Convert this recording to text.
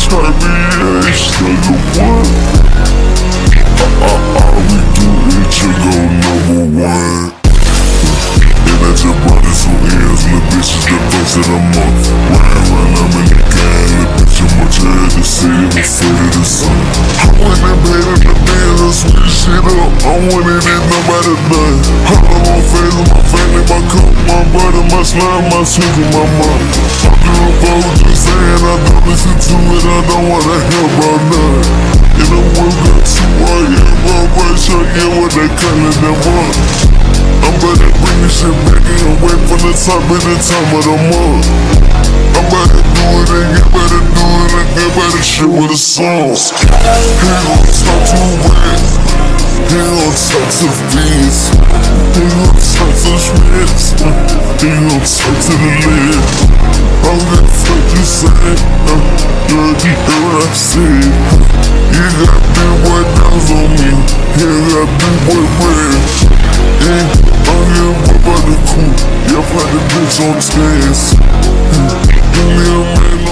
Caribbean, sugar one. All we do is to go #1. And that's your brothers who ends, little bitches the first of the month. Ride I'm in the gang, little bitch, I'm much head to see it, I'm afraid of the sun. I went and paid in the bills, I switch shit up, I want it in nobody done. How I'm on face with my family, my cook, my brother, my slime, my sister, my mom. I do a vote just saying I don't listen to it, I don't wanna hear about none. And the world got too white, yeah, bro, but sure, yeah, what they calling them up. I'm about to bring this shit back in away from the top at the time of the month. I'm about to do it and get better, do it and get better shit with a song. He gon' talk to wet, he gon' talk to the fiends, he gon' talk to the Schmitz, he gon' talk to the lid. I don't give a fuck you say, girl, you hear what I said. You got big boy downs on me, you got big boy red. Yeah, I don't give a fuck about the cool, yeah, put the bitch on the stairs. Give me a man